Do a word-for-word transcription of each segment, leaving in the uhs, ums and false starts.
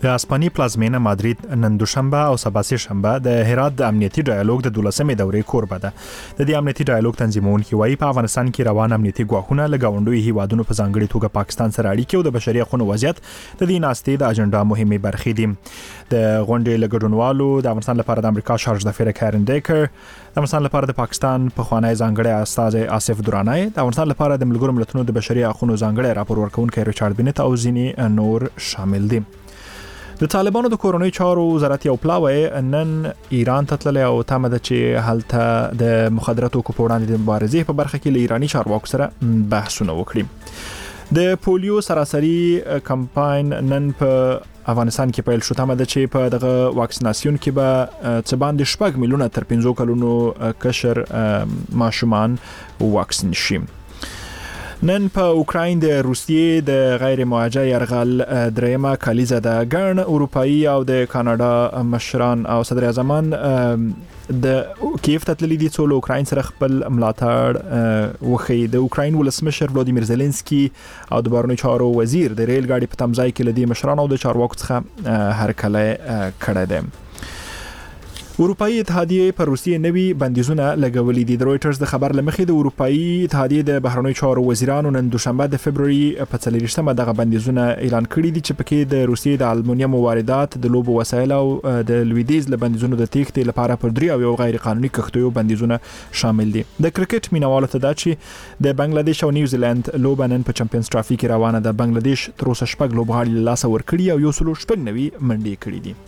د اسپاني پلازمینه مادرید نن دوشنبه او سبا سه شنبه د هرات د امنیتي ډایالوګ د دولسمې دورې کوربه ده. د دې امنیتي ډایالوګ تنظیمونکي وايي په افغانستان کې روان امنیتي ګواښونه له ګاونډیو هیوادونو په ځانګړي توګه پاکستان سره اړیکې او د بشري حقوقو وضعیت د دې ناستې د اجنډا مهمه برخې دي. د غونډې لګډونوالو د افغانستان لپاره د امریکا شارج د فیر کارن ډیکر، د افغانستان لپاره د پاکستان په خوانی ځانګړي استاد آصف دراني، د افغانستان لپاره د ملګرو ملتونو د بشري حقوقو ځانګړي راپور ورکونکي ریچارډ بنت او ځینې نور شامل دي. د طالبانو د کورونی چارو وزارت یو پلاوی نن ایران ته تللی او تمه ده چې هلته د مخدراتو کو په وړاندې د مبارزې په برخه کې له ایرانی چارواکو سره بحثونه وکړي. د پولیو سراسري کمپاین نن په افغانستان کې پیل شو. تمه ده چې په دغه واکسیناسیون کې به څه باندې شپږ میلیونه تر پنځو کلونو کشر ماشومان واکسین شي. نن په اوکراین د روسیې د غیر موجه يرغل درېمه کلیزه د ګڼ اروپאי او د کاناډا مشران او صدر اعظمان د کیف ته تللي دي څو له اوکراین سره خپل ملاتړ وخی. د اوکراین ولسمشر ولادیمیر زيلنسکي او د بهرنیو چارو وزیر د ریل ګاډي په تمځای کې لدی مشران او د چارواکو څخه هرکله کړه ده. اروپאי اتحادیه پر روسیې نوي بندیزونه لګولې دي. د رويټرز د خبر لمخې د اروپאי اتحادیه د بهرنیو چارو وزیرانو نن دوشنبه د فبرवरी په څلورشتمه دغه بندیزونه اعلان کړي دي چې پکې د روسیې د المونیم واردات، د لوبو وسایل او د لویدیز له بندیزونو د تېښتې لپاره پر درې او یو غیر قانوني کښتیو بندیزونه شامل دي. د کرکټ مینوالو ته دا چې د بنگلاديش او نیوزیلند لوبه نن په چمپیونز ټرافي کې روانه ده. بنگلاديش تر اوسه شپږ لوبغاړي له لاسه ورکړي او یو سلو شپږ نوي منډې کړي دي.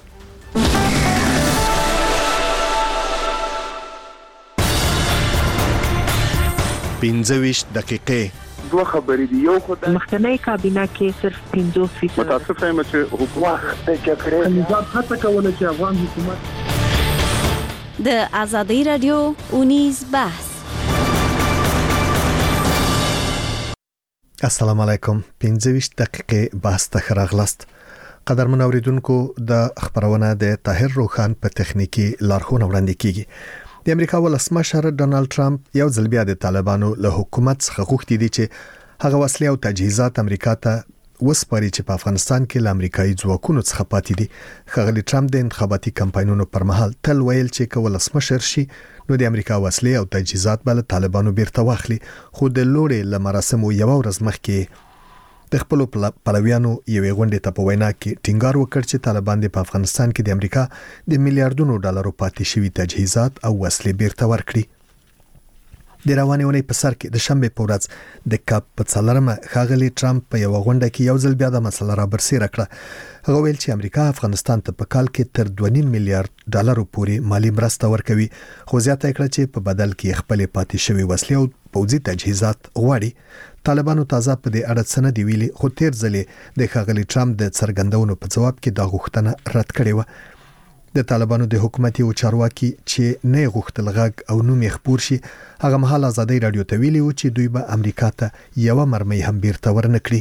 پنځه دقیقې دوه خبرې دي. یو خو د مخکنی کابینه کې صرف پنځوس فیصد متاسف یم چې حکومت د جګړې نظام هڅه کوله چې افغان حکومت د ازادي رادیو اونیز بحث. السلام علیکم. پنځه دقیقې بحث ته راغلاست. قدرمن اوریدونکو، د خبرونه د طاهر روخان په تخنیکی لارښوونه وړاندې کیږي. د امریکا ولسمشر ډونالد ټرمپ یو ځل بیا د طالبانو له حکومت څخه غوښتي دي چې هغه وسلې او تجهیزات امریکا ته وسپاري چې په افغانستان کې له امریکایي ځواکونو څخه پاتې دي. ښاغلي ټرمپ د انتخاباتي کمپاینونو پر مهال تل ویل چې که ولسمشر شي نو د امریکا وسلې او تجهیزات به له طالبانو بیرته واخلي، خو د لوړې له مراسمو یو ورځ مخکې د خپل پلویانو یوې غونډې ته په وینا کې ټینګار وکړ چې طالبان د افغانستان کې د امریکا د میلیارډونو ډالرو پاتې شوي تجهیزات او وسلې بیرته ورکړي. د روانې اونۍ په سر کې د شنبه په ورځ د کاپ په څلورمه ښاغلي ټرمپ په یو غونډه کې یو ځل بیا د مسله را برسېره کړه. هغه ویل چې امریکا افغانستان ته په کال کې تر دوه نیم میلیارډ ډالرو پورې مالی مرسته ورکوي، خو زیاته کړه چې په بدل کې خپل پاتې شوي وسلې او پوځي تجهیزات غواړي. طالبانو تازه په دې اړه څه نه دی ویلي، خو تیر ځلې د ښاغلي ټرمپ د څرګندونو په جواب کې دا غوښتنه رد کړې وه. د طالبانو د حکومتي او چارواکي چې نه غوښتل غږ او نوم یې خپور شي، هغه مهال ازادي رادیو ته ویلي و چې دوی به امریکا ته یو مرمۍ هم بیرته ورنکړي.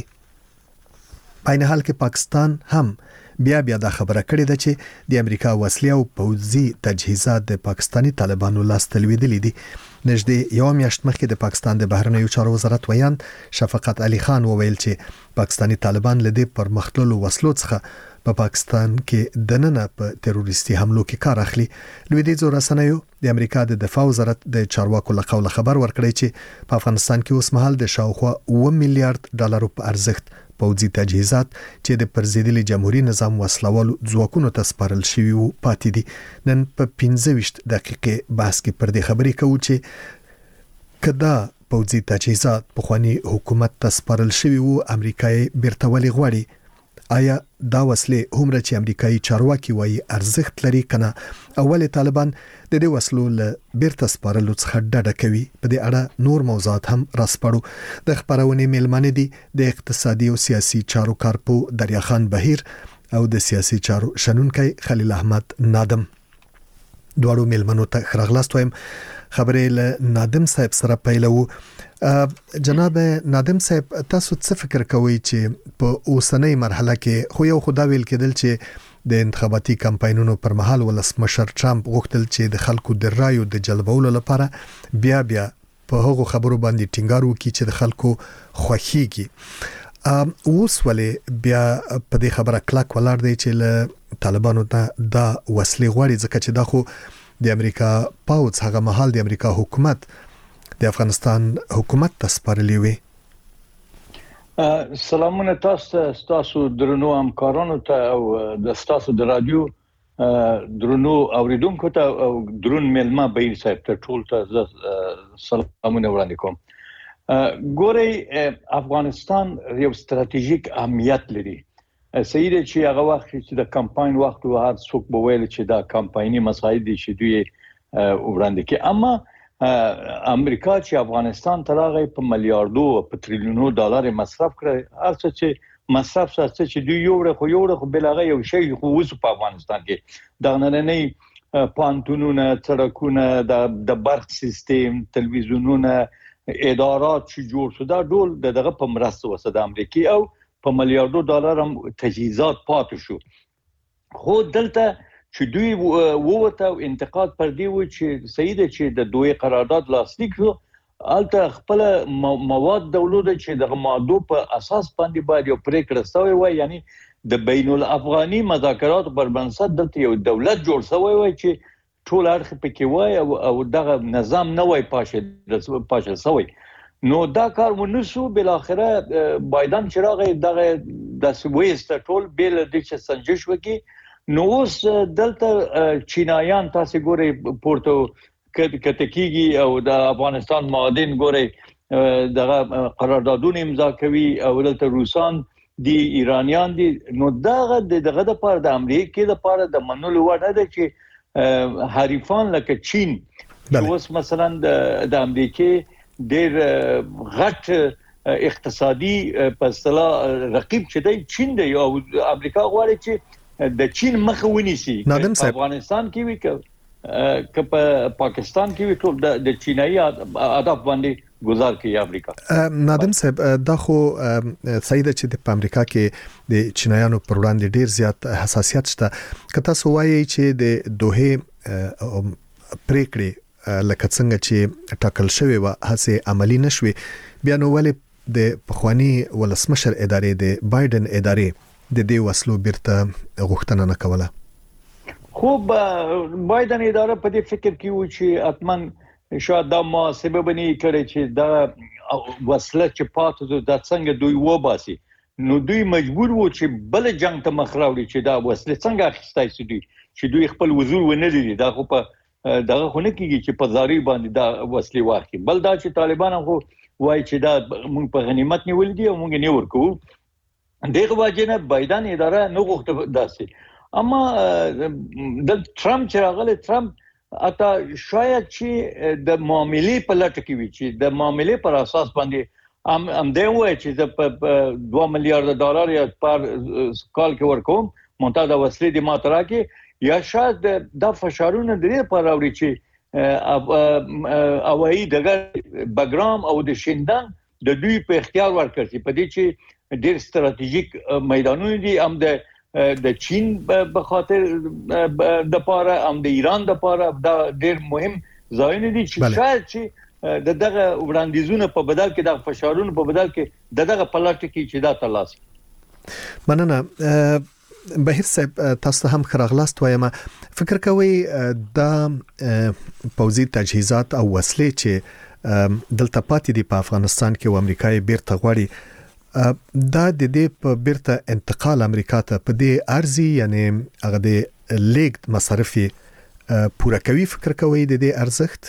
په عین حال کې پاکستان هم بیا بیا دا خبره کړې ده چې د امریکا وسلې او پوځي تجهیزات د پاکستانی طالبانو لاس ته لوېدلي دي. نږدې یو میاشت مخکې د پاکستان د بهرنیو چارو وزارت ویان شفقت علي خان وویل چې پاکستانی طالبان له دې پرمختللو وسلو څخه په پاکستان کې د نن په تروریستي حملو کې کار اخلي. لویدیځو رسنیو د امریکا د دفاع وزارت د چارواکو له قوله خبر ورکړی چې په افغانستان کې اوس مهال د شاوخوا اوه میلیارډ ډالرو په ارزښت پوځي تجهیزات چې د پرزیدلي جمهوریت نظام وسلوالو ځواکونو ته سپارل شوي وو پاتې دي. نن په پنځه دقیقې بحث کې پر دې خبرې کوو چې کدا پوځي تجهیزات په خواني حکومت ته سپارل شوي وو، امریکای بیرته ولې غواړي؟ آیا دا وسلې هومره چې امریکایي چارواکي وایي ارزښت لري کنه؟ اول طالبان د دې وسلو له بیرته سپارلو څخه ډډه کوي. په دې اړه نور موضوعات هم راسپړو. د خبرونې میلمانه دي د اقتصادي او سیاسي چارو کارپو دریا خان بهیر او د سیاسي چارو شنونکي خلیل احمد نادم. دواړو میلمنو ته خراغلاست وایم. خبرې له نادم صاحب سره پیلو. جناب نادم صاحب، تاسو څه فکر کوئ چې په اوسنۍ مرحله کې خو یو خدا ویل کېدل چې د انتخاباتي کمپاینونو پر مهال ولسمشر ټرمپ غوښتل چې د خلکو د رایو د جلبولو لپاره بیا بیا په هغو خبرو باندې ټینګار وکړي چې د خلکو خوښیږي. اوس ولې بیا په دې خبره کلک ولاړ دی چې له طالبانو ته دا وسلې غواړي ځکه چې دا خو د امریکا پاوڅ هغه مهال د امریکا حکومت د افغانستان حکومت ته سپارلې وي. سلامونه تاسو تاسو درنو همکارانو ته او د تاسو د رادیو درنو اوریدونکو ته او درون ملما بهیر صاحب ته ټول ته سلامونه وړاندې کوم. ګوري افغانستان یو ستراتیژیک اهمیت لري. سیده چې هغه وخت چې د کمپاین وخت او هر څوک به ویل چې دا کمپایني مسایل دي چې دوی وړاندې کوي، اما امریکا چې افغانستان ته راغی په میلیارډو په تریلیونو ډالر مصرف کړ، هر څه چې مصرف سره چې دوی یو ورخ یو ورخ بلغه یو شی خو وځ په افغانستان کې د نننۍ پانتونونه، سړکونه، د د برق سیستم، تلویزیونونه، ادارات چې جوړ شو دا ټول دغه په مرسته وسه د امریکای او په میلیارډو ډالر هم تجهیزات پاتې شو. خو دلته چې دوی ووته او انتقاد پر دی و چې سیده چې د دوی قرارداد لاسلیک شو، البته خپل مواد دولت چې د ماده په اساس باندې باید یو پریکړه شوی وای، یعنی د بین الافغاني مذاکرات پر بنسټ دلته یو دولت جوړ شوی وای چې ټول اړخ پکې وای او, او دغه نظام نه وای پاشه پاشه شوی. نو دا کار ونسو، بل اخره بایدن چې راغی دغه د سويست ټول بیل د چې سنجش وکي. نو اوس دلته چینایان تاسو ګوري پورتو کتکیږي او د افغانستان معادن ګوري دغه قراردادونه امضا کوي او دلته روسان دي، ایرانیان دي. نو دغه دغه د پاره د امریکا د پاره د منلو وړ نه ده چې حریفان لکه چین اوس مثلا د امریکا ډېر غټ اقتصادي په اصطلاح رقیب چې دی چین دی او امریکا غواړي چې د چین مخه ونیسي. افغانستان کې وی که په پاکستان کې وی ټول د چینایي هدف باندې گزار کوي امریکا. نادم صاحب دا خو سیده چې د امریکا کې د چینایانو پر وړاندې ډیر زیات حساسیت شته. کته سوایي چې د دوه پریکړې لکه څنګه چې ټاکل شوی و هڅه عملی نشوي، بیا نو ولې د پخوانی ولسمشر ادارې د بایدن ادارې د دې وسلو بیرته غوښتنه نه کوله؟ خو بایدن اداره په دې فکر کې و چې اتمن شاید دا محاسبه بنی کړي چې دا وسله چې پاتې د څنګه دوی وباسي. نو دوی مجبور وو چې بل جنگ ته مخ راوړي چې دا وسله څنګه اخیستای شي، چې دوی خپل وزور ونه لري. دا خو په دغه خونه کېږي چې په زاري باندې دا وسلې واخلي. بل دا چې طالبان خو وایي چې دا موږ په غنیمت نیول دي او موږ نه ورکو. دغه واجنه بایدن اداره نه غوښته داسې. اما د ټرمپ چې راغلی، ټرمپ اته شاید چې د معاملې په لټه کې وي چې د معاملې پر اساس باندې ام ام دی وایي چې په دوه میلیارډ ډالر یا پر کال کې ورکوم مونږ د وسلې د ماترا کې، یا شاید د فشارونه درې پر راوړي چې اوایي دغه بګرام او د شیندان د دوی په اختیار ورکړي په دې چې ډېر ستراتیژیک میدانونه دي، هم د د چین په خاطر د پاره، هم د ایران د پاره دا ډېر مهم ځایونه دي چې شاید چې د دغه وړاندیزونه په بدل کې د فشارونو په بدل کې دغه پلاټ کې چې دا ترلاسه. مننه بهیر صاحب، تاسو هم خراغلاست وایم. فکر کوئ دا پوځي تجهیزات او وسلې چې دلته پاتې دي په افغانستان کې او امریکای بیرته غواړي، دا د دې په بیرته انتقال امریکا ته په دې ارزي، یعنی هغه د لیګ مصارفي پوره کوي؟ فکر کوي د دې ارزښت؟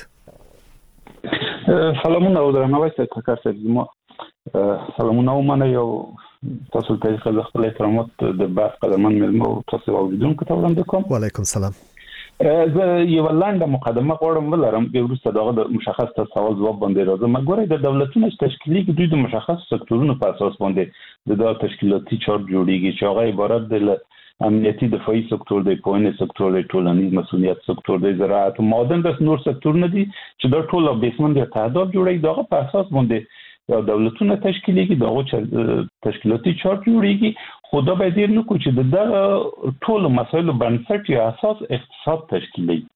سلامونه او درناوی ستاسو کار سره. سلامونه ومنه یو تاسو ته خپل خپل احترامات د بحث قدمن ملمو تاسو اوریدونکو ته وړاندې کوم. وعلیکم السلام. زه یو لاندې مقدمه غواړم ولرم د وروسته دغه د مشخص سوال جواب باندې راځم. ګورئ د دولتونو تشکیلي کې دوی د مشخص سکتورونو په اساس باندې د دغه تشکیلاتي چارت جوړیږي چې هغه عبارت د امنیتي دفاعي سکتور دی، پوهنې سکتور دی، ټولنیز مسؤلیت سکتور دی، زراعت او معدن د نور سکتورونه دي چې دا ټول بیسمن د تعهدات جوړي. دغه په اساس باندې یا دولتونه تشکیلېږي، دغه تشکیلاتي چارت جوړیږي. خو دا باید نه کو چې د ټول مسایلو بنسټ یا اساس اقتصاد تشکیلي.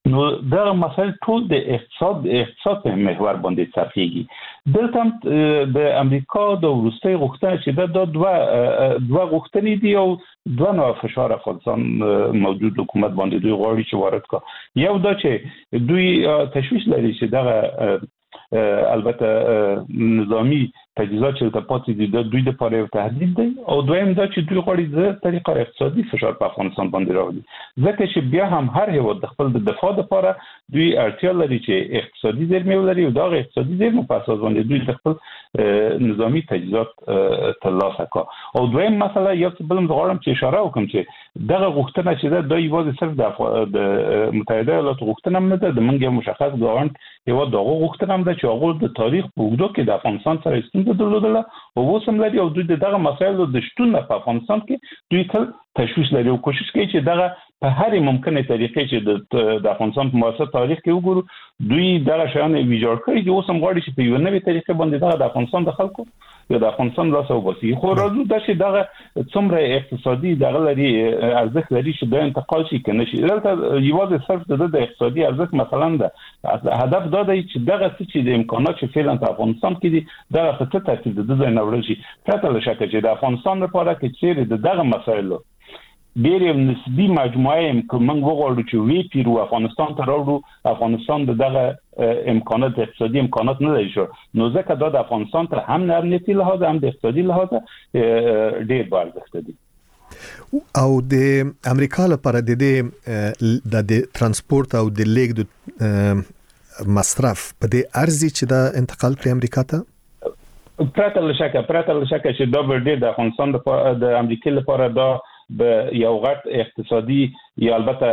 نو دا مسایل ټول د اقتصاد اقتصاد په محور باندې څرخيږي. دلته د امریکا د وروستي غوښتنه چې دا د دوه دوه غوښتنې دي او دوه نوع فشار افغانستان موجود حکومت باندې دوی غواړي چې وارد کړي. یو دا چې دوی تشویش لري چې دا البته نظامی تجهیزات چې د پاتې دي د دوی د لپاره یو تهدید دی او دویم دا چې دوی غواړي د طریقه اقتصادي فشار په افغانستان باندې راوړي ځکه چې بیا هم هر هیواد د خپل د دفاع لپاره دوی اړتیا لري چې اقتصادي زیرمې ولري او دا اقتصادي زیرمې په اساس باندې دوی د خپل نظامی تجهیزات ترلاسه کړي. او دویم مسله یو څه بل غواړم چې اشاره وکړم چې دغه غوښتنه چې دا یوازې صرف د متحده ایالاتو غوښتنه نه ده، د منګ مشخص ګاونډ یو دغه غوښتنه ده چې هغه د تاریخ په اوږدو کې د افغانستان سره درلودله او وسم لري او دوی دغه مسایل د شتون په افغانستان کې دوی تل تشویش لري او کوشش کوي چې دغه په هر ممکنه طریقې چې د افغانستان په معاصر تاریخ کې وګورو دوی دغه شیان ویجاړ کړي چې وسم غواړي چې په یو نوې طریقې باندې دغه د افغانستان د خلکو یا د افغانستان لاسه وباسي. خو راځو د چې دغه څومره اقتصادي دغه لري ارزښت لري چې د انتقال شي کنه شي دلته یوازې صرف د اقتصادي ارزښت مثلا د هدف دا دی چې دغه چې د امکانات چې فعلا په افغانستان کې دي دغه څه ترتیب د ځای نه ورشي پرته له شکه چې د افغانستان لپاره کې چې دغه مسایل ډېر یو نسبی مجموعه هم که موږ وغواړو چې وی پیرو افغانستان ته راوړو افغانستان دغه امکانات اقتصادي امکانات نه لري شو نو ځکه دا د افغانستان تر هم امنیتي لحاظ هم د اقتصادي لحاظ ډېر بارزښت دي. او د امریکا لپاره د دې د ترانسپورت او د لیک د مصرف په دې ارزي چې دا انتقال کړي امریکا ته پرته له شکه پرته له شکه چې دا ډېر د افغانستان د امریکا لپاره دا به یو غټ اقتصادي یا البته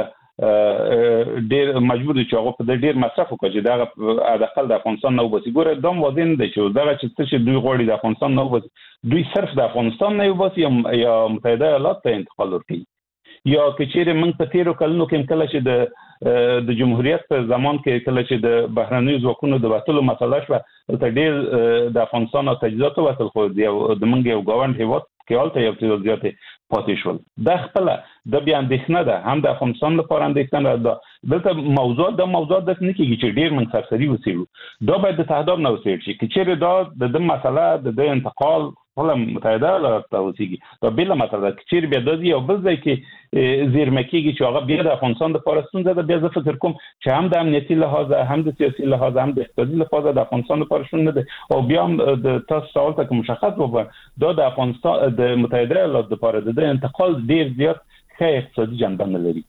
ډېر مجبور دي چې هغه په ډېر مصرف وکړي چې دا حداقل د افغانستان نه وباسي. ګوره دا موازین دی چې دغه چې دوی غواړي د افغانستان نه وباسي دوی صرف د افغانستان نه وباسي یا متحده ایالات ته انتقال ورکړي یا که چیرې موږ په تیرو کلونو کې کله چې د د جمهوریت په زمان کې کله چې د بهرنیو ځواکونو د وټلو مسله شوه ته ډېر د افغانستان او تجهیزاتو وټل خو د موږ یو ګاونډ هیواد کې حالت یو څه زیاتې پاتې شول. دا خپل د بیا اندېښنه ده هم د افغانستان لپاره اندېښنه ده. دلته موضوع د موضوع د نه کېږي چې ډېر من سرسري وسیلو دا باید د تهداب نه وسیل شي چې چیرې دا د مسله د انتقال خپل متحده ایالات ته وسیږي دا بل مسله ده چې بیا د یو بل ځای کې زیرمه کېږي چې هغه بیا د افغانستان لپاره ستونزه ده. بیا زه فکر کوم چې هم د امنیتي لحاظ هم د سیاسي لحاظ هم د اقتصادي لحاظ د افغانستان لپاره شون نه ده او بیا هم د تاسو سوال ته مشخص وبه دا د افغانستان د متحده ایالات لپاره د انتقال ډیر زیات ښه اقتصادي جنبه نه لري.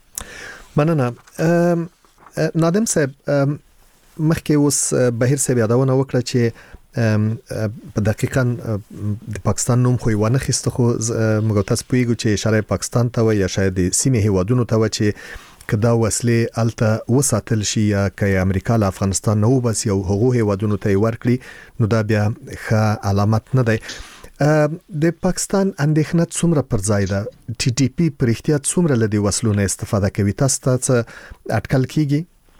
مننه. نادم صاحب مخکې اوس بهیر صاحب یادونه وکړه چې په دقیقاً د پاکستان نوم خو ونه خسته خو موږ تاسو پوهیږو چې اشاره پاکستان ته یا شاید د سیمې هیوادونو ته و چې کدا وسلې الته وساتل شي یا که امریکا له افغانستان نه وباسي او هغه هیوادونو ته ورکړي نو دا بیا ښه علامت نه دی. د پاکستان اندېښنه څومره پر ځای ده؟ ټي ټي پی پر احتیاط څومره لدی وسلو نه استفاده کوي؟ تاسو ته اټکل کیږي؟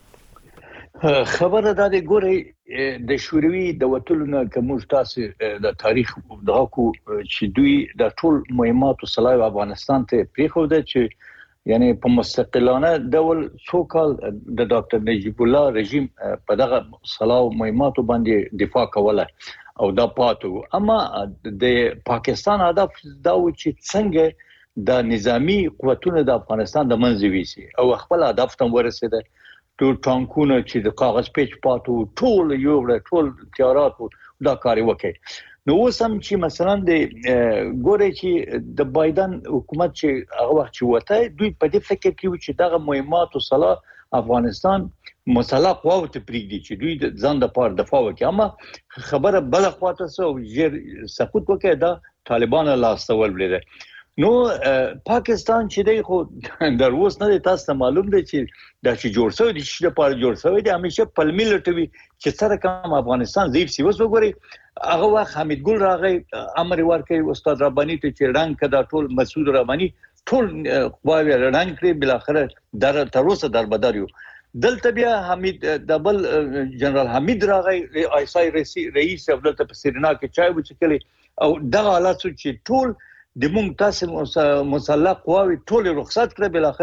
خبره دا دی ګورئ د شوروي د وټلو نه کوم تاسو د تاریخ دغه کو چې دوی د ټول مهمات او صلاح افغانستان ته پریخوده چې یعنی په مستقلانه ډول څو کال د ډاکټر نجیب الله رژیم په دغه صلاح او مهمات باندې دفاع کوله او دا پاتو. اما د پاکستان هدف دا و چې څنګه د نظامی قوتونو د افغانستان د منځ ویسي او خپل هدف ته ورسېده. ټول ټانکونه چې د کاغذ پیچ پاتو ټول یو ټول تیارات دا کار وکړي. نو اوس هم چې مثلا د ګوري چې د بایدن حکومت چې هغه وخت چې وته دوی په دې فکر کې و چې دغه مهمات او صلاح افغانستان مسلح قواو ته پریږدي چې دوی د ځان د پاره دفاع وکړي. اما خبره بل خواته سو ژر سقوط وکړه دا طالبان لاستول بلیده. نو پاکستان چې دی خو در اوس نه تاسو معلوم دی چې دا چې جوړ شوی دی چې لپاره جوړ شوی دی همیشه پلمی لټوي چې سره کوم افغانستان ضعیف سی وس وګوري. هغه وخت حمید ګل راغی امر ورکړي استاد ربانی ته چې رنگ کدا ټول مسعود ربانی ټول قواوی رنگ کړی بل اخر در تر اوسه در بدریو. دلته بیا حمید دبل جنرال حمید راغی آی اس آی رئیس دولت په سرینا کې چای وچکلی او دغه حالات چې ټول د مونږ تاسو مسلح قواوی ټول رخصت کړ بل اخره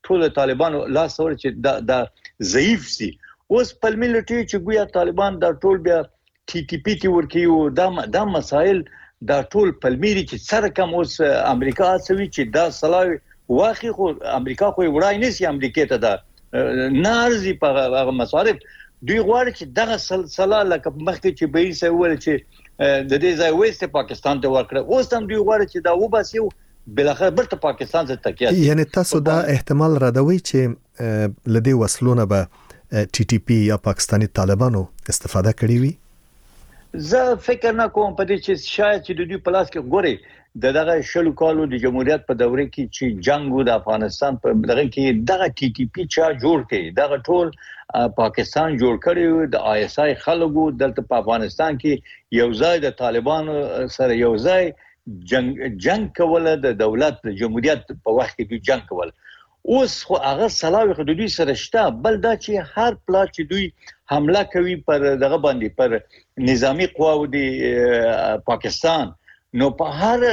ټول طالبانو لاس ور چې دا د ضعیف سي اوس په ملټری چې ګویا طالبان دا ټول بیا ټي ټي پی تی ورکیو دا دا مسائل دا ټول پلمیری چې سره کوم اوس امریکا سوي چې دا سلاوي واخی خو امریکا خو وړای نسی امریکا ته دا نارزي په هغه مصارف دوی غواړي چې دغه سلسله لکه مخکې چې به یې سوال چې د دې ځای وست پاکستان ته ورکړه اوس هم دوی غواړي چې دا وباسي بلخره برته پاکستان ته تکیه یعنی تاسو دا احتمال راډوي چې لدی وسلونه به ټي ټي پی یا پاکستانی طالبانو استفاده کړی وي زه فکر نه کوم په دې چې شاید چې د دوی پلاس کې ګوري د دغه شلو کالو د جمهوریت په دوره کې چې جنگ د افغانستان په دغه کې دغه ټي ټي پی چا جوړ کړي دغه ټول پاکستان جوړ کړی د آی اس آی خلکو دلته په افغانستان کې یو ځای د طالبانو سره یو ځای جنگ جنگ کوله د دولت د جمهوریت په وخت کې دوی جنگ کوله اوس خو هغه سلاوي خو دوی سره شته بل دا چې هر پلا چې دوی حمله کوي پر دغه باندې پر نظامی قواو د پاکستان نو په هر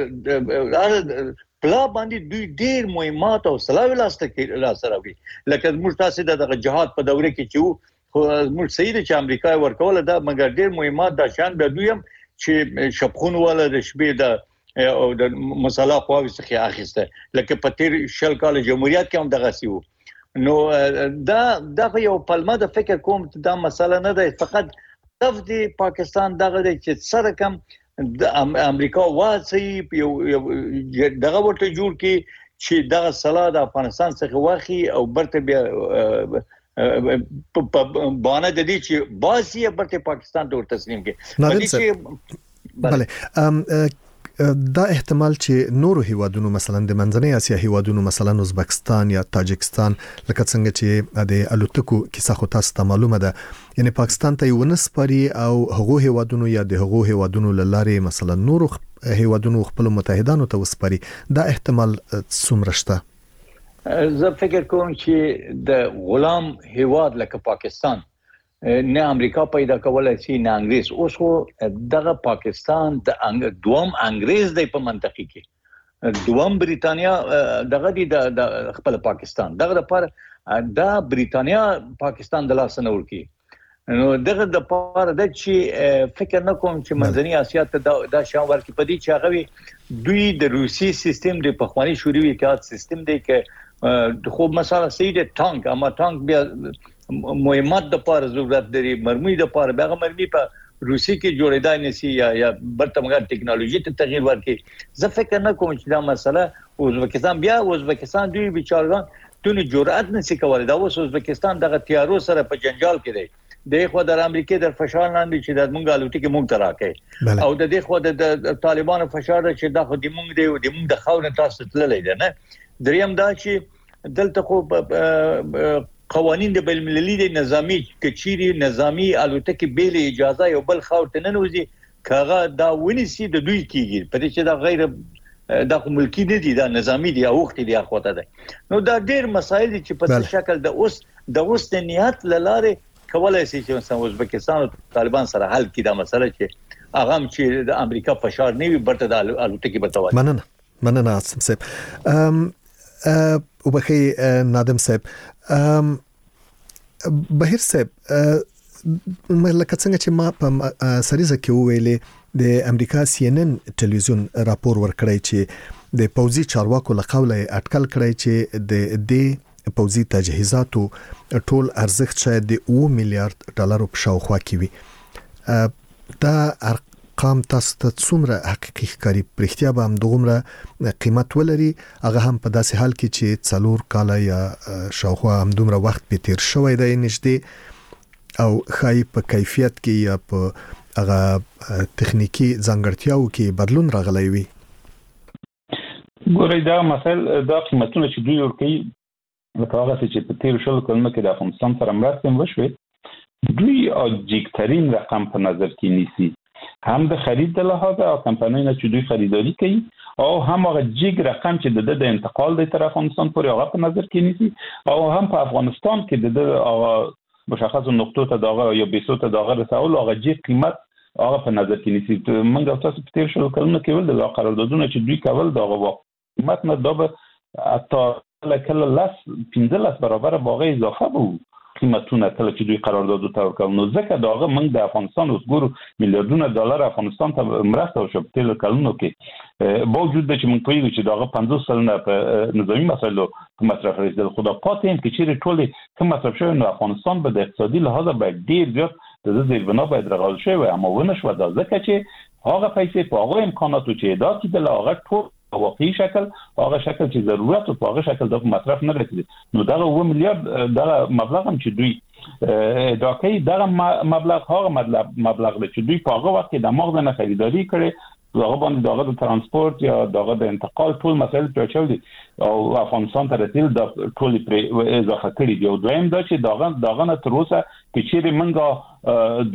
پلا باندې دوی ډیر مهمات او سلاوي لاسته کې لا سره وي لکه موږ تاسو د جهاد په دوره کې چې خو موږ سید چې امریکا ورکول دا مګر ډیر مهمات د شان د دوی هم چې شپخون ولا د شپې د او د مسله قواوی څخه اخیسته لکه په تیر شل کال جمهوریت کې هم دغه سیو نو دا د یو پلمه د فکر کوم دا مسله نه ده فقط هدف د پاکستان دغه چې سره کم د امریکا واسي یو دغه ورته جوړ کی چې دغه صلاح د افغانستان څخه واخی او برته بیا په باندې د دې چې باسي برته پاکستان ته تسلیم کی بله دا احتمال چې نورو هیوادونو مثلا د منځنۍ اسیا هیوادونو مثلا ازبکستان یا تاجکستان لکه څنګه چې د الوتکو کیسه خو تاسو ته معلومه ده یعنی پاکستان ته یو نسپاري او هغو هیوادونو یا د هغو هیوادونو لاره مثلا نورو هیوادونو خپل متحدانو ته وسپاري دا احتمال څومره شته زه فکر کوم چې د غلام هیواد لکه پاکستان نه امریکا پیدا کولای شي نه انګریز اوس خو دغه پاکستان د دوم انګریز دی په منطقي کې دوم بریتانیا دغه دی د خپل پاکستان دغه لپاره دا بریتانیا پاکستان د لاس نه ورکی نو دغه د لپاره د چې فکر نه کوم چې منځنۍ اسیا ته دا شاو ورکی پدې چې هغه دوی د روسي سیستم د پخوانی شوروي کې سیستم دی کې خو مثلا سید ټانک اما ټانک بیا مهمات د پاره ضرورت لري مرمۍ د پاره بیا مرمۍ په روسي کې جوړېدای نسی یا یا برتمګر ټکنالوژي ته تغییر ورکړي زه فکر نه کوم چې دا مسله ازبکستان بیا ازبکستان دوی بیچارهان دونه جرأت نسی کولای دا اوس ازبکستان دغه تیارو سره په جنجال کې دی د خو د امریکای د فشار لاندې چې د مونږ الوتکې مونږ ته راکې او د دې خو د طالبانو فشار چې دا خو د مونږ دی او د مونږ د خاور تاسو تللی دی نه دریم دا چې دلته خو قوانین د بین المللي د نظامی کچيري نظامی الوتکې بیل اجازه یو بل خاور ته نه نوځي کاغه دا ونیسي د دوی کیږي په دې چې دا غیر د ملکی نه دي دا نظامی دي او وخت دي اخوته ده نو دا ډیر مسایل چې په شکل د اوس د اوس د نیت لاره کولای شي چې مثلا ازبکستان او طالبان سره حل کړي دا مسله چې هغه چې د امریکا فشار نه وي برته د الوتکې بتوي مننه مننه عاصم صاحب ام او بخي نادم صاحب ام بهیر صاحب لکه څنګه چې ما په سریزه کې ویلې د امریکا سی ان ان ټلویزیون راپور ورکړی چې د پوزي چارواکو لقوله اټکل کړی چې د دې پوزي تجهیزاتو ټول ارزښت شاید د اوه میلیارډ ډالر په شاوخوا کې وي دا ارقام تاسو ته څومره حقيقي ښکاري پرختیا به هم دغومره قیمت ولري هغه هم په داسې حال کې چې څلور کاله یا شاوخوا هم دومره وخت په تیر شوی دی نږدې او خای په کیفیت کې یا په هغه تخنیکی ځانګړتیاو کې بدلون راغلی وي ګورئ دا مسل دا قیمتونه چې دوی ورکوي لکه هغه چې په تیر شلو کلونو کې د افغانستان سره مرسته وشوې دوی اجیکترین رقم په نظر کې نیسي هم د خرید د لحاظه او کمپنیونه چې دوی خریداري کوي او هم هغه جیګ رقم چې د د انتقال د طرف افغانستان پورې هغه په نظر کې نیسي او هم په افغانستان کې د هغه مشخص نقطو ته دغه یا بیسو ته دغه رسول هغه جیګ قیمت هغه په نظر کې نیسي موږ تاسو په تیر شلو کلونو کې ول د قراردادونه چې دوی کول دغه قیمت نه دا به حتی کله لاس پنځلس برابر باغې اضافه وو قیمتونه کله چې دوی قرارداد تور کړ. نو ځکه داغه موږ د افغانستان اوس ګورو میلیارډونه ډالر افغانستان ته مرسته وشو په تل کلونو کې با وجود د چې موږ پوهیږو چې داغه پنځوس سلنه په نظامی مسایلو مصرف رسیدل. خدا پاتې هم کې چې ټول کوم مصرف شوی نو افغانستان به د اقتصادي لحاظ باید ډیر زیات د زیربنا باید رغول شي اما ونه شو دا ځکه چې هغه پیسې په هغه امکاناتو چې دا چې د هغه ټول واقعي شکل هغه شکل چې ضرورت او هغه شکل د مصرف نه رسیدي. نو دا اوه میلیارډ دا مبلغ هم چې دوی دا کوي دا مبلغ هغه مبلغ چې دوی په هغه وخت کې د مغز نه خریداري کړي دغه باندې دغه د ترانسپورت یا دغه د انتقال ټول مسایل پېښول دي او افغانستان ته رسیدل د ټول پر اضافه کړي دي. او دویم دا چې دغه دغه نه تر اوسه چې چیرې منګه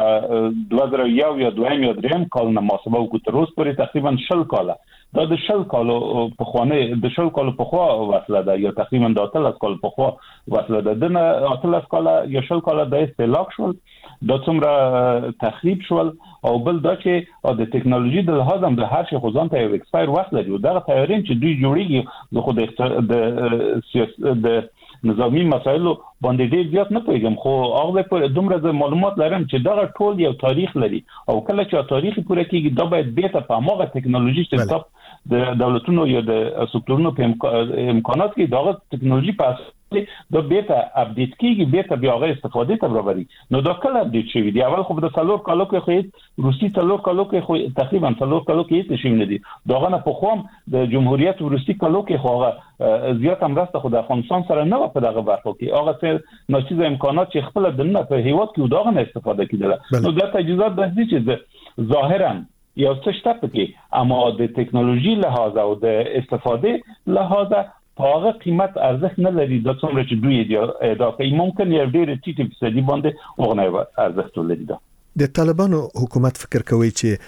د دوه زره یو یا دویم یا دریم کال نه محاسبه وکړو تر اوسه پورې تقریبا شل کاله دا د شل کالو په خوانه د شل کالو په خوا وصله ده یا تقریبا د اتلس کال په خوا وصله ده د اتلس کال یا شل کال د استهلاک شول د څومره تخریب شول او بل دا چې د ټکنالوژي د لحاظ هم د هر شي خو ځان ته یو ایکسپایر وخت لري. دا تیارین چې دوی جوړیږي د خود د سیاست د نظامی مسایلو باندې ډیر زیات نه پیژم خو هغه پر دومره معلومات لرم چې دا ټول یو تاریخ لري او کله چې تاریخ پوره کیږي دا باید به ته په هغه ټکنالوژي چې د دولتونو یا د سکتورونو په امکانات کې دا ټکنالوژي په دا بیت اپډیټ کیږي بیت بیا غیر استفاده ته برابري. نو دا کله اپډیټ شوی دی اول خو د څلور کالو کې خو روسي څلور کالو کې خو تقریبا څلور کالو کې هیڅ شي نه دي. داغه نه په خوم د جمهوریت روسي کالو کې خو زیات امرسته خو د افغانستان سره نه په دغه برخه کې هغه څه ناچیز امکانات چې خپل د نه په هیواد کې داغه نه استفاده کیدل. نو دا تجهیزات د دې چې ظاهرا یو څه شته پکې اما د ټکنالوژي لحاظ او د استفاده لحاظ په هغه قیمت ارزښت نه لري د څومره چې دوی ادا کوي. ممکن یو ډېر ټیټ فیصدي باندې وغنه ارزښت ولري. دا د طالبانو حکومت فکر کوي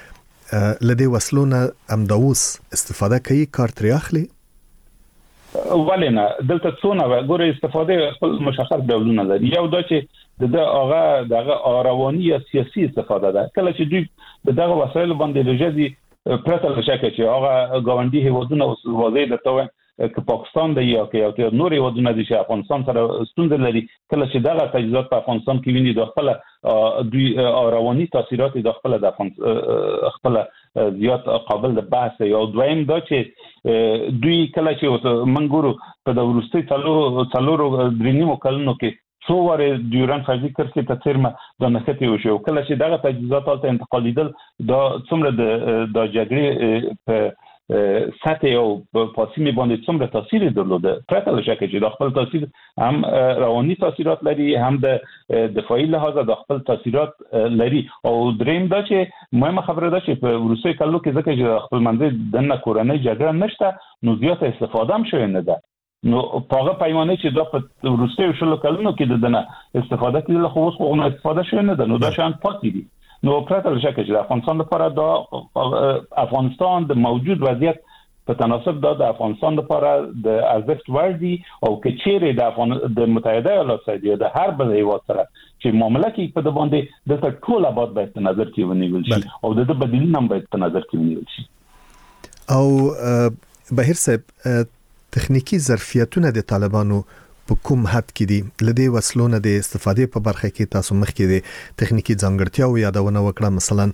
چې لدې وسلونه امداوس استفاده کوي کار ترې اخلي ولنه دلته څونه ګوره استفاده خپل مشخص ډولونه لري. یو دا چې د هغه دغه رواني یا سیاسي استفاده ده کله چې دوی دغه وسایل باندې لږه پرته لشکه چې هغه ګاونډي هیوادونه وزید ته که پاکستان دی یا که یو نور هیوادونه دي چې افغانستان سره ستونزې لري کله چې دغه تجهیزات په افغانستان کې ویني د خپل دوی رواني تاثیرات د خپل د خپل زیات قابل د بحث یو دویم دا چې دوی کله چې منګورو په د ورستي څلورو څلورو درنیمو کلونو کې څو واره ډیورن فرضي کرښې ته تیرمه د نښتې وشو کله چې دغه تجهیزات ته انتقالیدل دا څومره د د جګړې په سطح او پاسیمه باندې څومره تاثیر درلوده پرته له شک چې د خپل تاثیر هم رواني تاثیرات لري هم د دفاعي لحاظ د خپل تاثیرات لري. او دریم دا چې مهمه خبره ده چې په روسي کلو کې ځکه چې خپل منځ د نه کورنۍ جګړه نشته نو زیاته استفاده هم شوی نه ده. نو په هغه پیمانه چې دا په روسي شلو کلونو کې د نه استفاده کېدل خو اوس خو نه استفاده شوی نه ده. نو دا شان پاتې دي. نو پرته له شک چې د افغانستان لپاره دا افغانستان د موجود وضعیت په تناسب دا د افغانستان لپاره د ارزښت وړ دي او که چیرې د افغان د متحده ایالات سره د هر بل هیواد سره چې معاملې کې په د باندې د ټول آباد باید په نظر کې ونیول شي او د بدیلونه هم باید په نظر کې ونیول شي. او بهیر صاحب تخنیکی ظرفیتونه د طالبانو په کوم حد کې دي لدې وسلونه د استفادې په برخه کې تاسو مخ کې دي تخنیکی ځانګړتیاو یادونه وکړه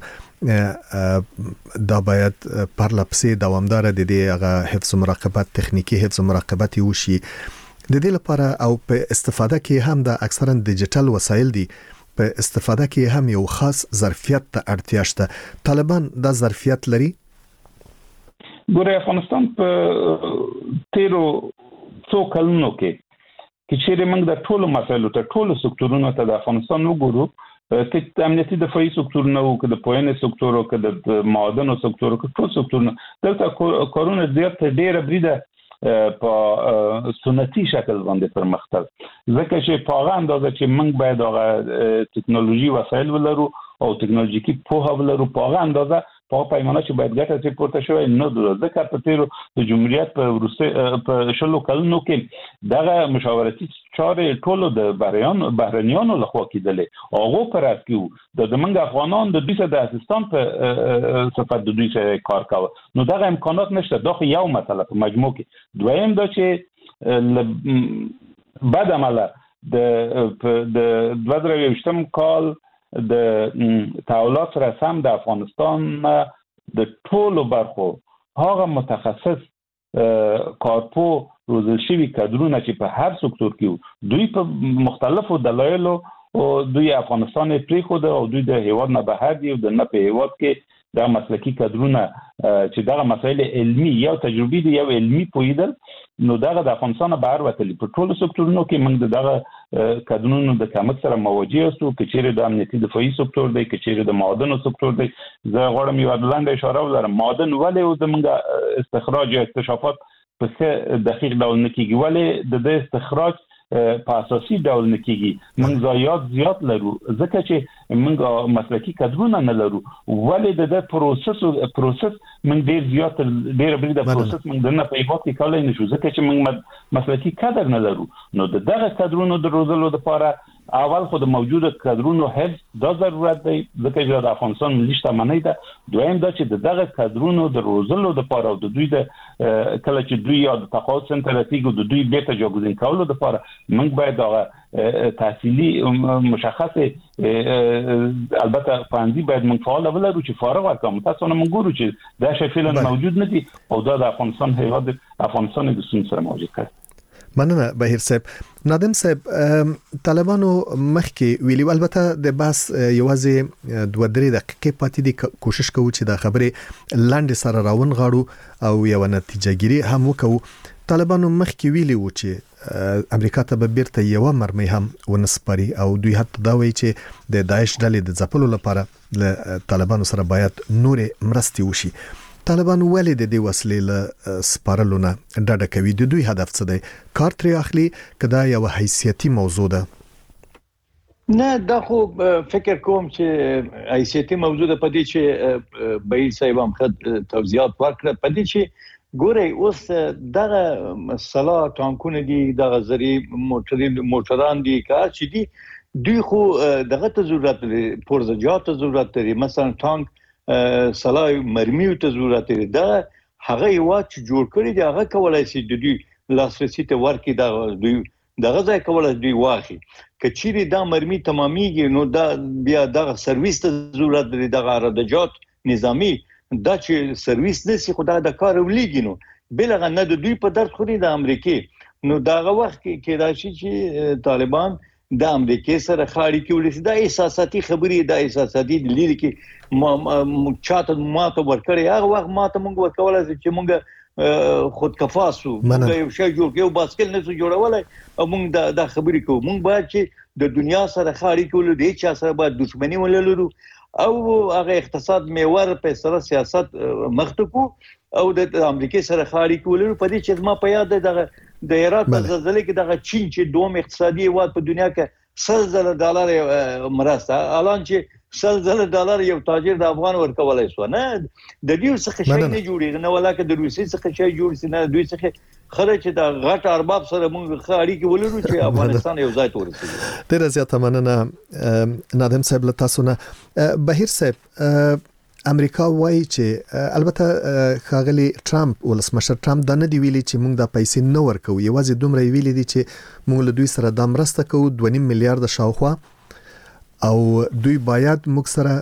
مثلا دا باید پرلپسې دوامدار د دې هغه حفظ مراقبت تخنیکی حفظ مراقبت وشي د دې لپاره او په استفاده کې هم د اکثرا ډیجیټل وسایل دي په استفاده کې هم یو خاص ظرفیت ته اړتیا شته. طالبان دا ظرفیت لري؟ ګوره افغانستان په تیرو څو کلونو کې چې چیرې موږ د ټولو مسایلو ته ټولو سکتورونو ته د افغانستان وګورو چې د امنیتي دفاعي سکتورونو او د پوهنې سکتور او د معادنو سکتور او ټول سکتورونو دلته کارونه زیات ډېره بریده په سنتي شکل باندې پرمختګ ځکه چې په هغه اندازه چې موږ باید هغه ټکنالوژي وسایل ولرو او ټکنالوژیکي پوهه ولرو په هغه اندازه په پیمانه چې باید ګټه چې پورته شوی نه درو ځکه په تیرو د جمهوریت په روسي په شلو کلونو کې دغه مشاورتي چارې ټولو د بهريان بهرنیانو لخوا کېدلې هغه پر اسکیو د دمنګ افغانان د دوی د اسستان په صفات د دوی سره کار کاوه. نو دغه امکانات نشته. دا یو مسله په مجموع کې. دویم دا چې بعد عمله د د دوه زره یوویشتم کال د تحولات سره سم د افغانستان د ټولو برخو هغه متخصص کارپو روزل شوي کادرونه چې په هر سکتور کې دوی په مختلفو دلایلو او دوی افغانستان پریښود او دوی د هیواد نه بهر دي او د نه په هیواد کې د مسلکی کادرونه چې دغه مسایل علمي یا تجربي دي یا علمي پویدل نو دغه د افغانستان بهر وتلی په ټولو سکتورونو کې موږ دغه کادرونو د کمښت سره مواجه اوسو چې چیرې د امنیتي دفاعي سکتور دی چې چیرې د معادنو سکتور دی زه غواړم یو لنډه اشاره وکړم معادن ولې او زموږ استخراج یا اکتشافات په څه دقیق ډول نه کیږي ولې د استخراج په اساسي ډول نه کیږي موږ ضایعات زیات لرو ځکه چې موږ مسلکی کادرونه نه لرو ولې د پروسس پروسس موږ ډیر زیات ډیر بری د پروسس موږ نه په هیواد کې کولای نشو ځکه چې موږ مسلکی کادر نه لرو نو دغه کادرونو د روزلو لپاره اول خو د موجوده کادرونو حفظ دا ضرورت دی ځکه چې د افغانستان ملي شتمنۍ ده دویم دا چې دغه کادرونو د روزلو لپاره او د دوی د کله چې دوی یا د تقاعد سنټر راتګو د دوی بیرته جاګوزین کولو لپاره موږ باید دا تحصیلي مشخص البته فاندي باید موږ فعال ولرو چې فارغ وکړو تاسو نه موږ ګورو چې دا شی فعلا موجود نه دي او دا د افغانستان هیواد افغانستان د سن سره موجود کړي. مننه بهیر صاحب. نادم صاحب طالبانو مخکې ویلي البته د بحث یوازې دوه درې دقیقې پاتې دي کوشش کوو چې دا خبره لاندې سره راون غاړو او یو نتیجه ګیری هم وکړو. طالبانو مخکې ویلي و چې امریکا ته به بیرته یو مرمۍ هم ونسپاري او دوی حتی دا وایي چې د داعش ډلې د ځپلو لپاره له طالبانو سره باید نور مرستې وشي. طالبان ولې د دې وسلې له سپارلو نه ډډه کوي؟ د دوی هدف څه دی؟ کار ترې اخلي کدا یو حیثیتي موضوع ده؟ نه دا خو فکر کوم چې حیثیتي موضوع ده پدې چې بهیر صاحب هم خد توضیحات ورکړه پدې چې ګوري اوس دغه مسله ټانکونه دي دغه زری موټرې موټران دي کار چې دي دوی خو دغه ته ضرورت لري پرزجات ته ضرورت لري مثلا ټانک سلای مرمیو ته ضرورت لري دا هغه یو چې جوړ کړی دی هغه کولای شي د دوی لاسرسي ته ورکړي دا دوی دغه ځای کولای دوی واخی کچېری دا مرمی تماميږي نو دا بیا دغه سرویس ته ضرورت لري دغه ردجات نظامی دا چې سرویس نسی خدای د کار ولېږي نو بلغه نه د دوی په درد خوري د امریکای نو دغه وخت کې راشي چې طالبان د امریکای سره خاړي کې ولې دا احساساتي خبري دا احساساتي لري کې ما چاته ماته ورکړی هغه وخت ماته مونږ ورکول چې مونږ خود کفاسو مونږ یو شی جوړ یو باسکل نه جوړولای او مونږ دا خبرې کوو مونږ باید چې د دنیا سره خاړي کې ولې چې سره باید دښمنی ولرو او هغه اقتصاد میوه په سره سیاست مختکو او د امریکای سره خاړي کې ولرو په دې چې ما په یاد دغه د ایران په زلزلې کې دغه چین چې دوم اقتصادي هیواد په دنیا کې سل ډالر مرسته الان چې سل ډالر یو تاجر د افغان ورکولای شو نه د دې څخه شي نه جوړیږي نه ولاکه د روسي څخه شي جوړ سي نه دوی څخه خره چې د غټ ارباب سره موږ خاړي کې ولرو چې افغانستان یو ځای تورسي. ډیر زیاته مننه نادم صاحب له تاسو نه. بهیر صاحب امریکا وایي چې البته خاغلی ټرمپ ولسمشر ټرمپ دا نه دی ویلي چې موږ د پیسې نه ورکو یوازې دومره ویلي دي چې موږ له دوی سره د مرسته کوو دوه نیم میلیارډ شاوخوا او دوی باید موږ سره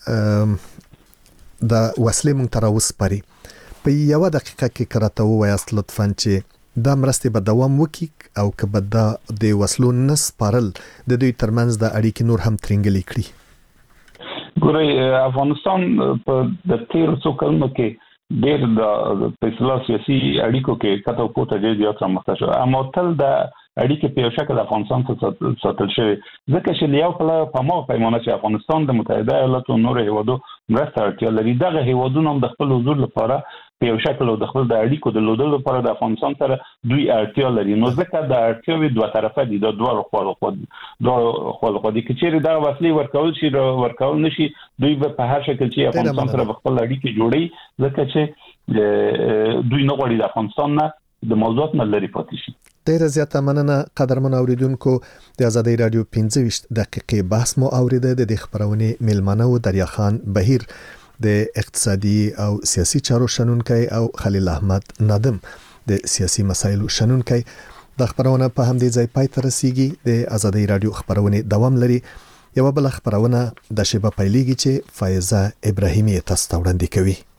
د وسلې موږ تر وسپاري. په یو دقیقه کې کراته وایاست لطفاً چې دا مرستې به دوام وکړي او که به د وسلو نه سپارل د دوی ترمنځ د اړیکې نور هم ترنګلې کړي. ګورئ افغانستان په د تیر څو کلونو کې ډېر د فیصله سیاسي اړیکو کې کته کوته ډېر زیات رامخته شو اما تل د اړیکې په یو شکل افغانستان ته ساتل شوی ځکه چې یو په ما پیمانه چې افغانستان د متحده ایالاتو نور هیوادو مرسته اړتیا لري دغه هیوادونه هم د خپل حضور لپاره په یو شکل او د خپل د اړیکو د لودلو لپاره د افغانستان سره دوی اړتیا لري نو ځکه د اړتیاوې دوه طرفه دي د دوه خواله خو د خواله خو د کچېری دا وسلې ورکول شي ورکول نشي دوی په هر شکل چې افغانستان سره خپل اړیکې جوړي ځکه چې دوی نه غواړي د افغانستان نه د موضوعات نه لري پاتې شي. ډیر زیاته مننه قدرمن اوریدونکو د آزادۍ رادیو پنځه ویشت دقیقې بحث مو اوریده د خبرونه میلمنه و دریا خان بهیر د اقتصادي او سیاسي چارو شنونکي او خلیل احمد نادم د سیاسي مسایلو شنونکي د خبرونه په همدې ځای پای ته رسیږي. د ازادي رادیو خبرونه دوام لري. یو بل خبرونه د شیبه پیلېږي چې فایزه ابراهیمي تاسو ته وړاندې کوي.